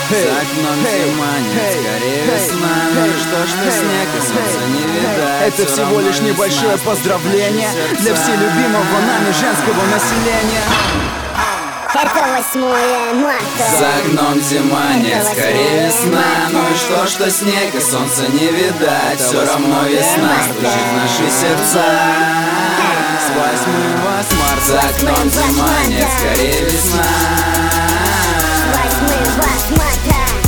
За окном зима, нет, скорее весна. Ну и что снег и солнца не видать. Это всего лишь небольшое поздравление для вселюбимого нами женского населения. Это 8 марта. За окном зима, нет, скорее весна. Ну и что снег и солнца не видать. Все равно весна стучит в наши сердца. С 8 марта. За окном зима, нет, скорее весна. 8 марта.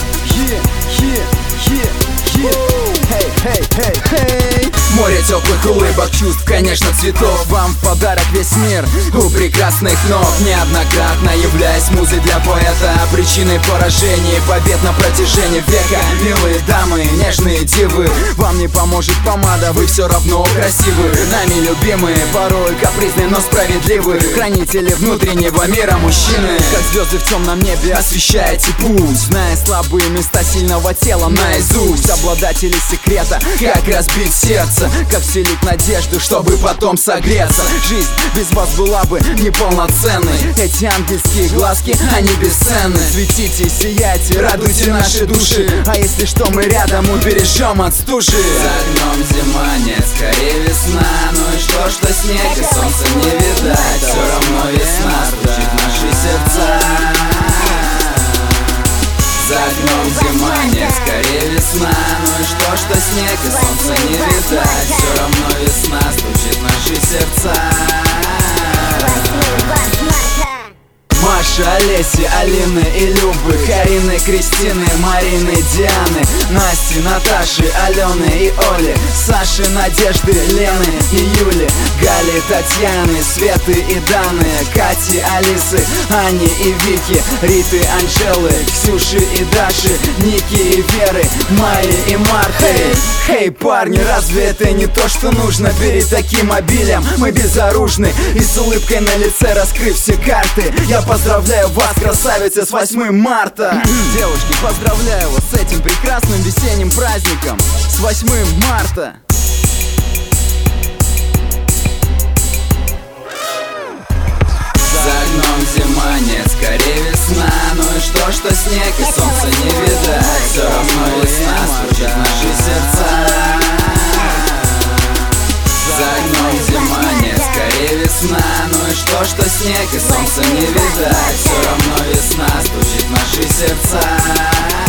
Море теплых улыбок, чувств, конечно, цветов. Вам в подарок весь мир у прекрасных ног. Неоднократно являясь музой для поэта, причиной поражений, побед на протяжении века. Милые дамы, нежные дивы, вам не поможет помада, вы все равно красивы. Нами любимые, порой капризные, но справедливые. Хранители внутреннего мира мужчины, как звезды в темном небе, освещаете путь, зная слабые места сильного тела наизусть. Обладатели секрета, как разбить сердце, как вселить надежду, чтобы потом согреться. Жизнь без вас была бы неполноценной. Эти ангельские глазки, они бесценны. Светите, сияйте, радуйте наши души. А если что, мы рядом убережем от стужи. За окном зима, нет, скорее весна. Ну и что снег и солнца не видать. Все равно весна стучит в наши сердца. За окном зима, нет, скорее весна. Ну и что снег и солнца не видать. Все равно весна стучит в наши сердца. Маша, Олеси, Алины и Любы, Карины, Кристины, Марины, Дианы, Насти, Наташи, Алены и Оли, Саши, Надежды, Лены и Юли, Гали, Татьяны, Светы и Даны, Кати, Алисы, Ани и Вики, Риты, Анжелы, Ксюши и Даши, Ники и Веры, Майи и Марты. Хей, парни, разве это не то, что нужно? Бери таким обилием, мы безоружны, и с улыбкой на лице раскрыв все карты. Я поздравляю вас, красавицы, с 8 марта. Девушки, поздравляю вас с этим прекрасным весенним праздником, с 8 марта. За окном зима, нет, скорее весна. Ну и что снег и солнца не видать. Все равно весна стучит в наши сердца. За окном зима, нет, скорее весна. Ну и что снег и солнца не видать. Все равно весна стучит в наши сердца.